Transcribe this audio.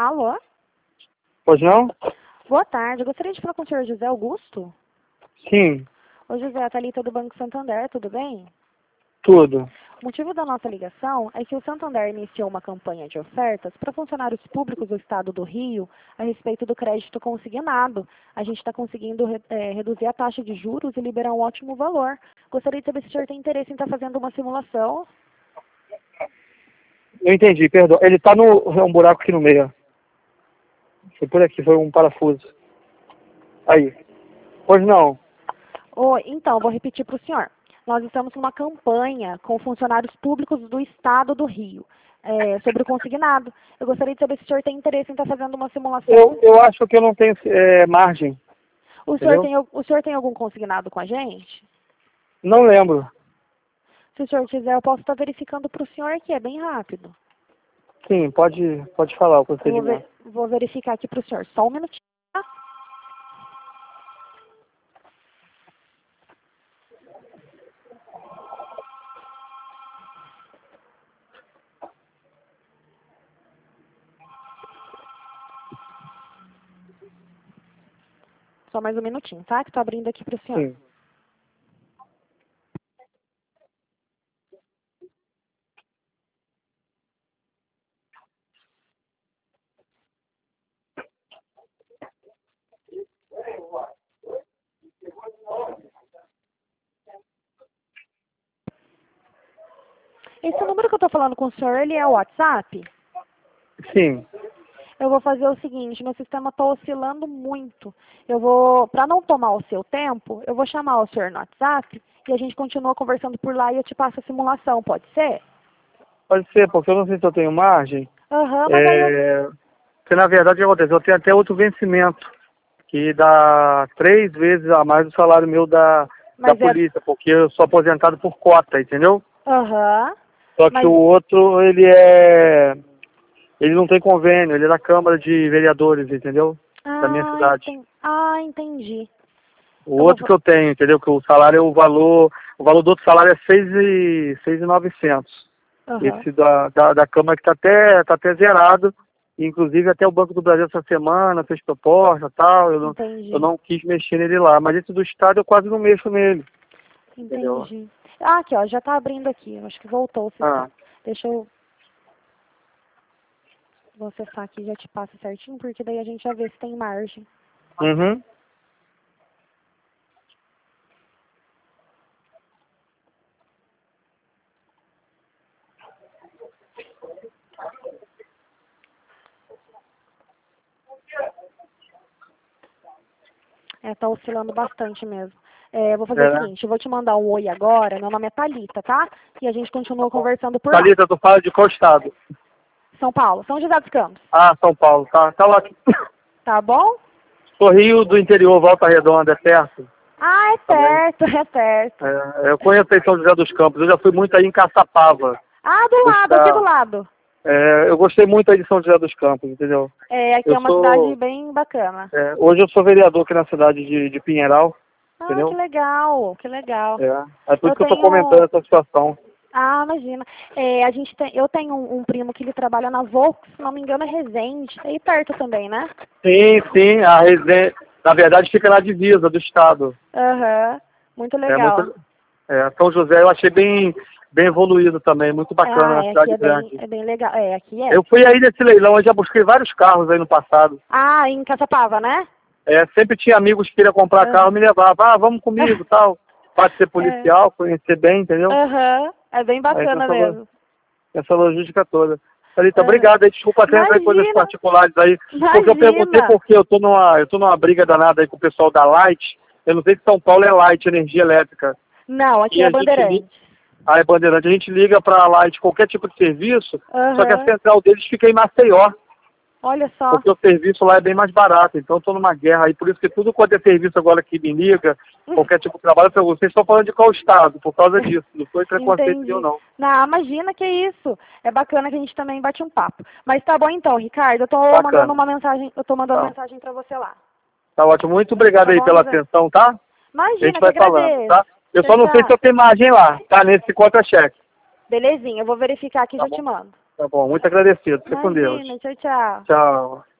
Alô? Pois não? Boa tarde. Eu gostaria de falar com o senhor José Augusto. Sim, Ô José, a Thalita do Banco Santander, tudo bem? tudo. O motivo da nossa ligação é que o Santander iniciou uma campanha de ofertas para funcionários públicos do estado do Rio a respeito do crédito consignado. A gente está conseguindo reduzir a taxa de juros e liberar um ótimo valor. Gostaria de saber se o senhor tem interesse em estar fazendo uma simulação. Eu entendi, perdão. Ele tá no... É um buraco aqui no meio. Foi por aqui, foi um parafuso. Aí. Pois não. Então, vou repetir para o senhor. Nós estamos numa campanha com funcionários públicos do estado do Rio sobre o consignado. Eu gostaria de saber se o senhor tem interesse em estar fazendo uma simulação. Eu acho que eu não tenho margem. O senhor tem algum consignado com a gente? Não lembro. Se o senhor quiser, eu posso estar verificando para o senhor aqui, é bem rápido. Sim, pode falar o procedimento. Vou verificar aqui para o senhor, só um minutinho. Tá? Só mais um minutinho, tá? Que estou abrindo aqui para o senhor. Sim. Esse número que eu estou falando com o senhor, ele é o WhatsApp? Sim. Eu vou fazer o seguinte, meu sistema está oscilando muito. Para não tomar o seu tempo, eu vou chamar o senhor no WhatsApp e a gente continua conversando por lá e eu te passo a simulação, pode ser? Pode ser, porque eu não sei se eu tenho margem. Mas aí eu... Porque na verdade o que acontece? Eu tenho até outro vencimento, que dá 3 vezes a mais do salário meu da polícia, porque eu sou aposentado por cota, entendeu? Só que o outro, ele não tem convênio, ele é da Câmara de Vereadores, entendeu? Da minha cidade. Entendi. O outro que eu tenho, entendeu? Que o salário, o valor do outro salário é 6.900. Esse da Câmara que tá até zerado. Inclusive até o Banco do Brasil essa semana fez proposta e tal. Eu não quis mexer nele lá. Mas esse do Estado eu quase não mexo nele. Entendi. Entendeu? Aqui, ó, já tá abrindo aqui. Eu acho que voltou o sistema. Deixa eu... Vou acessar aqui e já te passo certinho, porque daí a gente já vê se tem margem. Uhum. Tá oscilando bastante mesmo. Vou fazer o seguinte, eu vou te mandar um oi agora, meu nome é Thalita, tá? E a gente continua conversando por lá. Thalita, tu fala de qual estado? São Paulo, São José dos Campos. São Paulo, tá ótimo. Tá bom? Sou Rio do interior, Volta Redonda, é perto. É perto, é perto. Eu conheço aí São José dos Campos, eu já fui muito aí em Caçapava. Do lado, aqui do lado. Eu gostei muito aí de São José dos Campos, entendeu? Aqui é uma cidade bem bacana. Hoje eu sou vereador aqui na cidade de Pinheiral, entendeu? Que legal, que legal. É por isso que eu tô comentando essa situação. Imagina. Eu tenho um primo que ele trabalha na Volks, se não me engano é Resende, aí perto também, né? Sim, a Resende, na verdade fica na divisa do estado. Muito legal. São José eu achei bem evoluído também, muito bacana, a cidade grande. É bem legal, aqui é. Eu fui aí nesse leilão, eu já busquei vários carros aí no passado. Em Caçapava, né? Sempre tinha amigos que queriam comprar carro, me levavam, vamos comigo, tal. Pode ser policial, conhecer bem, entendeu? É bem bacana mesmo. Essa logística toda. Thalita, obrigado aí, desculpa até entrar em coisas particulares aí. Imagina. Porque eu perguntei porque eu tô numa briga danada aí com o pessoal da Light. Eu não sei se São Paulo é Light, energia elétrica. Não, aqui é Bandeirantes. É Bandeirante. A gente liga pra Light qualquer tipo de serviço, só que a central deles fica em Maceió. Olha só. Porque o serviço lá é bem mais barato, então eu tô numa guerra aí, por isso que tudo quanto é serviço agora que me liga, qualquer tipo de trabalho, eu pergunto, vocês estão falando de qual estado? Por causa disso, não foi preconceito meu, não. Não, imagina que isso. É bacana que a gente também bate um papo. Mas tá bom então, Ricardo, eu tô mandando uma mensagem, mensagem pra você lá. Tá ótimo, muito obrigado aí pela atenção, tá? Imagina, a gente vai falando, tá? Eu Tchau, só não sei se eu tenho margem lá, tá? Nesse contra-cheque. Belezinha, eu vou verificar aqui e já te mando. Tá bom, muito agradecido. Fica com Deus. Imagina, tchau, tchau. Tchau.